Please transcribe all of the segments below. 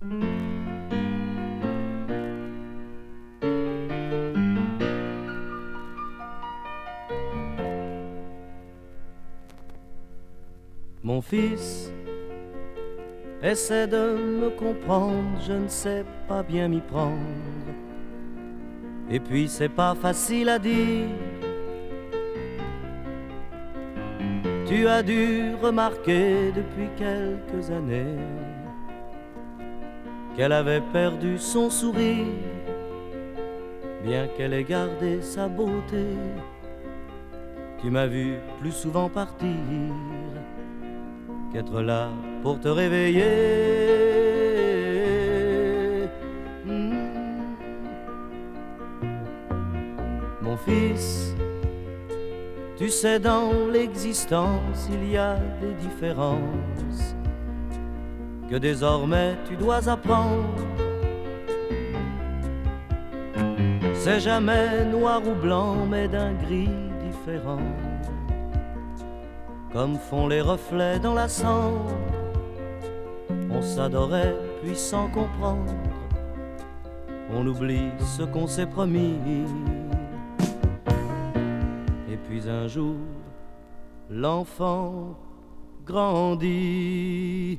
Mon fils, essaie de me comprendre, je ne sais pas bien m'y prendre. Et puis c'est pas facile à dire. Tu as dû remarquer depuis quelques années qu'elle avait perdu son sourire, bien qu'elle ait gardé sa beauté. Tu m'as vu plus souvent partir qu'être là pour te réveiller. Mon fils, tu sais, dans l'existence, il y a des différences que désormais tu dois apprendre. C'est jamais noir ou blanc, mais d'un gris différent, comme font les reflets dans la cendre. On s'adorait puis sans comprendre, on oublie ce qu'on s'est promis. Et puis un jour, l'enfant grandit.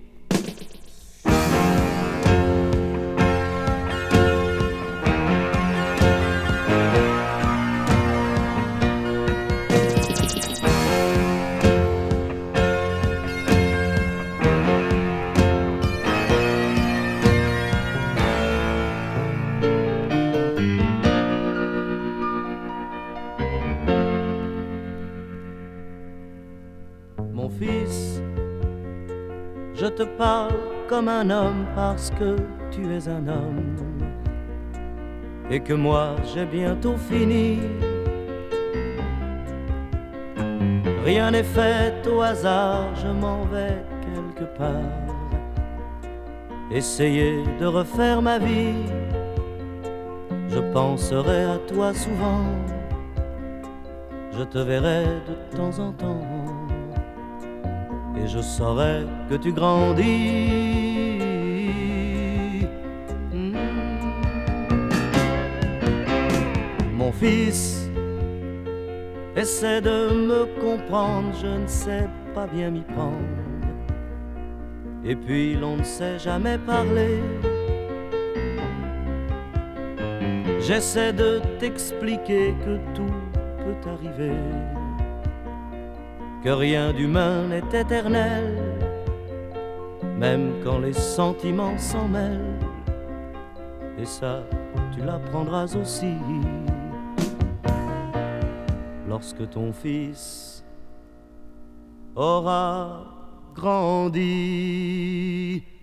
Mon fils, je te parle comme un homme parce que tu es un homme et que moi j'ai bientôt fini. Rien n'est fait au hasard, je m'en vais quelque part essayer de refaire ma vie. Je penserai à toi souvent, je te verrai de temps en temps et je saurai que tu grandis. Mon fils, essaie de me comprendre, je ne sais pas bien m'y prendre. Et puis l'on ne sait jamais parler. J'essaie de t'expliquer que tout peut arriver, que rien d'humain n'est éternel, même quand les sentiments s'en mêlent. Et ça, tu l'apprendras aussi lorsque ton fils aura grandi.